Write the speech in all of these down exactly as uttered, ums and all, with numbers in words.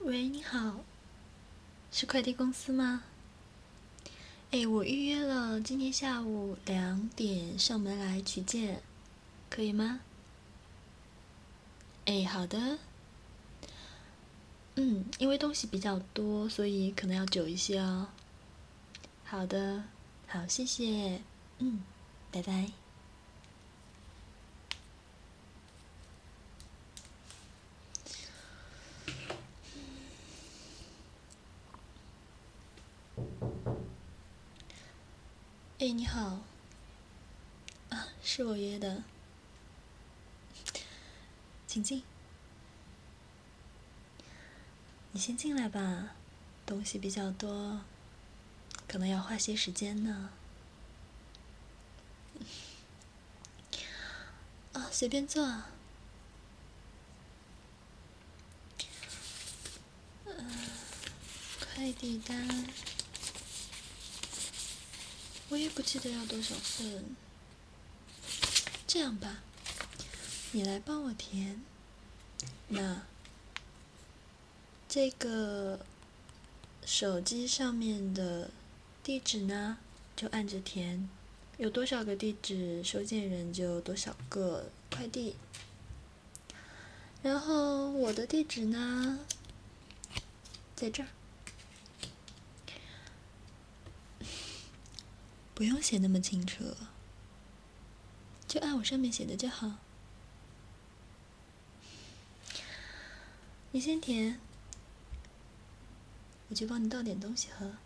喂，你好，是快递公司吗？哎，我预约了今天下午两点上门来取件，可以吗？哎，好的。嗯，因为东西比较多，所以可能要久一些哦。好的，好，谢谢。嗯，拜拜。哎，你好。啊，是我约的，请进。你先进来吧，东西比较多，可能要花些时间呢。啊，随便坐。快递单，我也不记得要多少份。这样吧，你来帮我填。那这个手机上面的地址呢，就按着填，有多少个地址，收件人就多少个快递。然后我的地址呢，在这儿，不用写那么清楚，就按我上面写的就好。你先填，我去帮你倒点东西喝。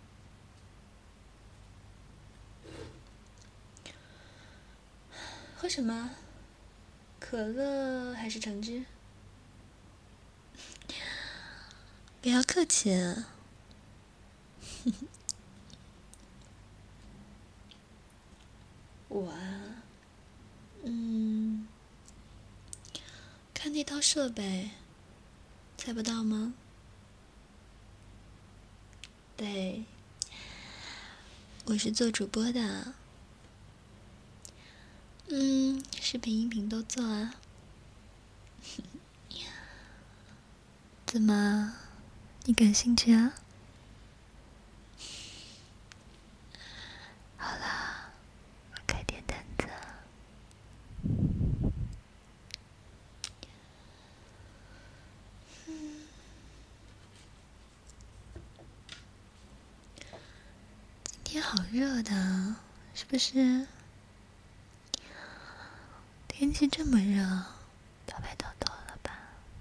喝什么？可乐还是橙汁？不要客气啊。我啊，嗯，看那套设备，猜不到吗？对，我是做主播的。嗯，视频、音频都做啊。怎么，你感兴趣啊？好啦，我开点单子。嗯，今天好热的，是不是？天气这么热，到白头头了吧？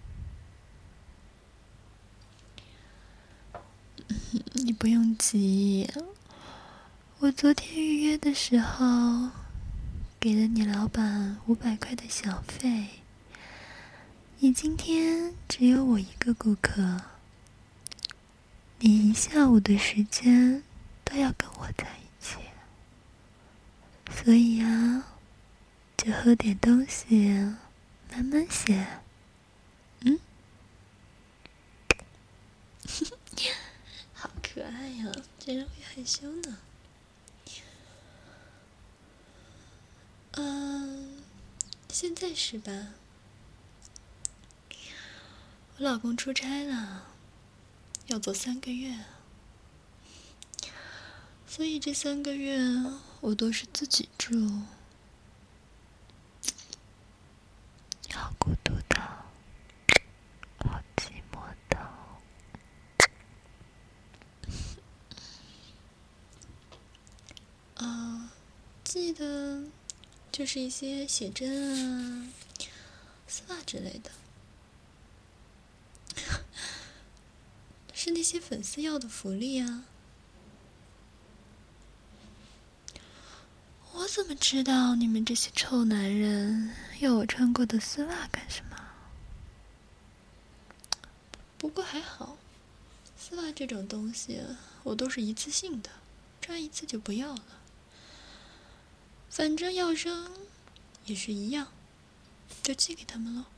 你不用急，我昨天预约的时候给了你老板五百块的小费，你今天只有我一个顾客，你一下午的时间都要跟我在一起，所以啊，就喝点东西，慢慢写。嗯，好可爱呀，竟然会害羞呢。嗯，现在是吧？我老公出差了，要走三个月，所以这三个月我都是自己住，好孤独的，好寂寞的。啊，记得就是一些写真啊、丝袜之类的，是那些粉丝要的福利啊。我怎么知道你们这些臭男人要我穿过的丝袜干什么？不过还好，丝袜这种东西我都是一次性的，穿一次就不要了。反正要扔也是一样，就寄给他们了。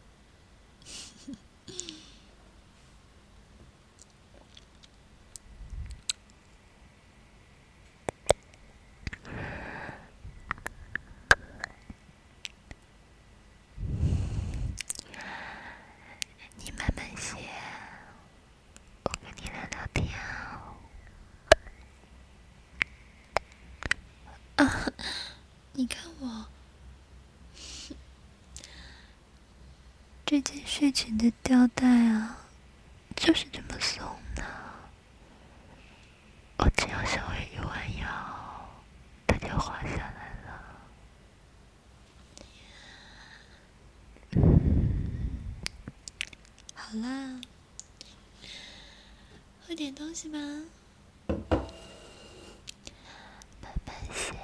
你慢慢写， 这件睡裙的吊带啊，就是这么松的。我只要稍微一弯腰，它就滑下来了。好啦，喝点东西吧。慢慢写。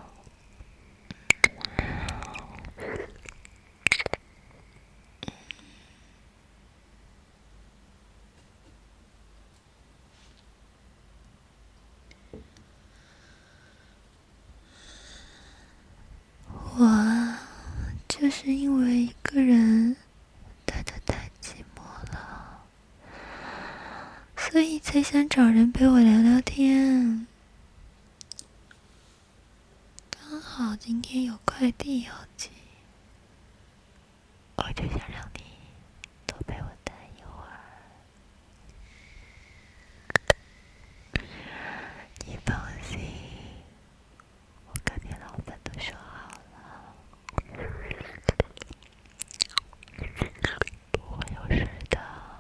我啊，就是因为一个人待得太寂寞了，所以才想找人陪我聊聊天。刚好今天有快递要寄，我就想让你多陪我待一会儿。你放心，我跟你老板都说好了，不会有事的。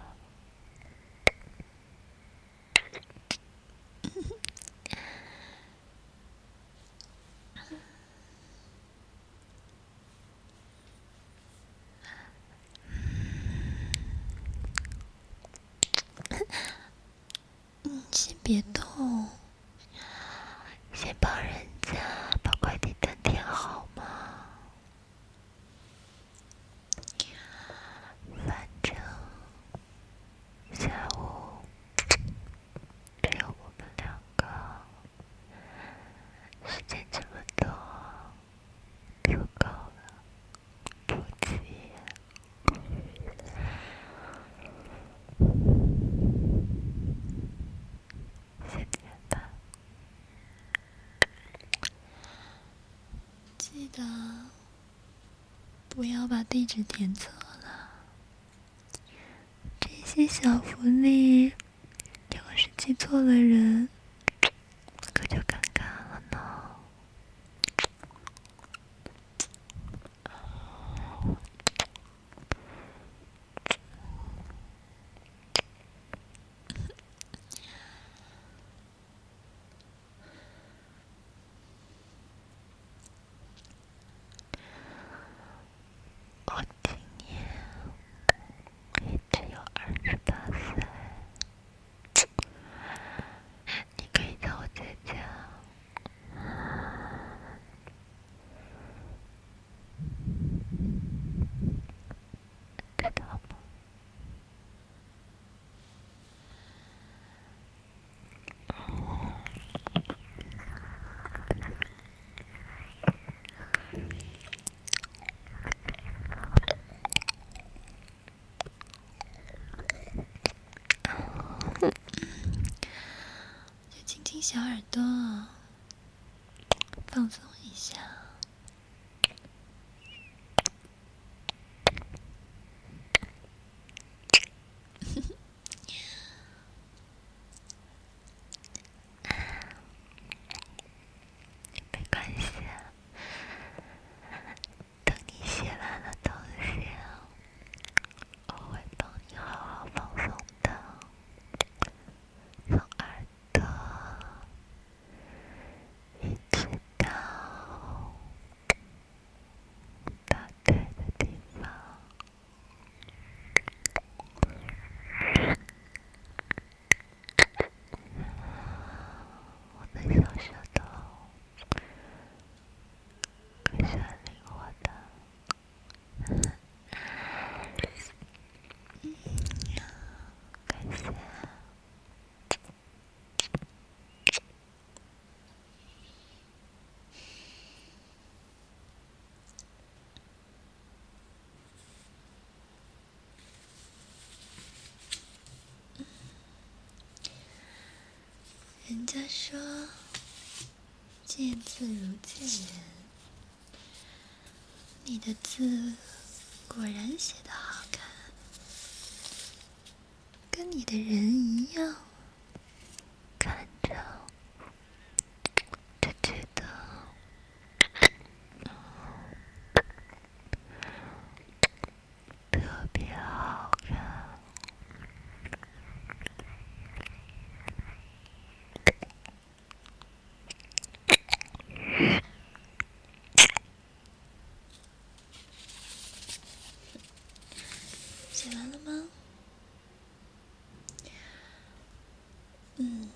嗯，先别动，先帮人家把快递单填好嘛。反正下午只有我们两个，时间这么多，足够了，不急。先填吧，记得不要把地址填错了。这些小福利，要是寄错了人，可就尴尬了呢。我今年也只有二十八岁，你可以叫我姐姐，知道吗？就亲亲小耳朵，放松一下。没关系，等你写完了东西，我会帮你好好放松的，从耳朵一直到大腿的地方。我的小舌头可是很灵活的。感谢。人家说见字如见人，你的字果然写得好看，跟你的人一样，看着就觉得特别起来了吗？嗯，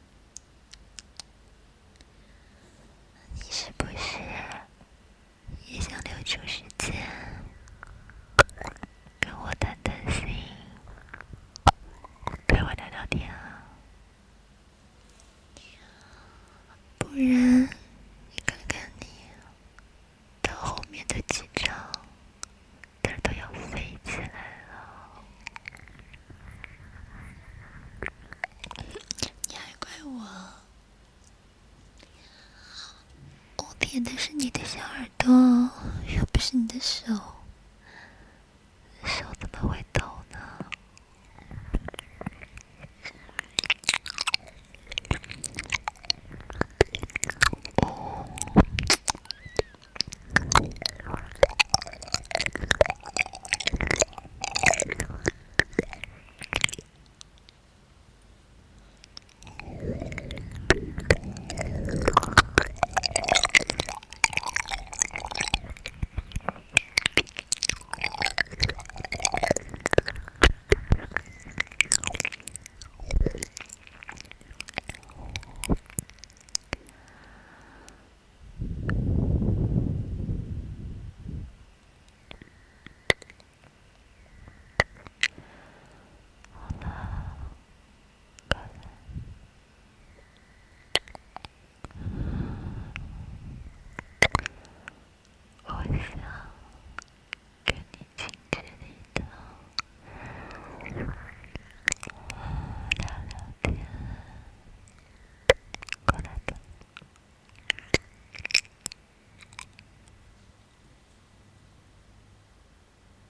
你是不是也想留出时间跟我谈谈心，陪我聊聊天啊？不然你看看你到后面的几张这儿都要飞起来了，你还怪我？我舔的是你的小耳朵，又不是你的手，手怎么会动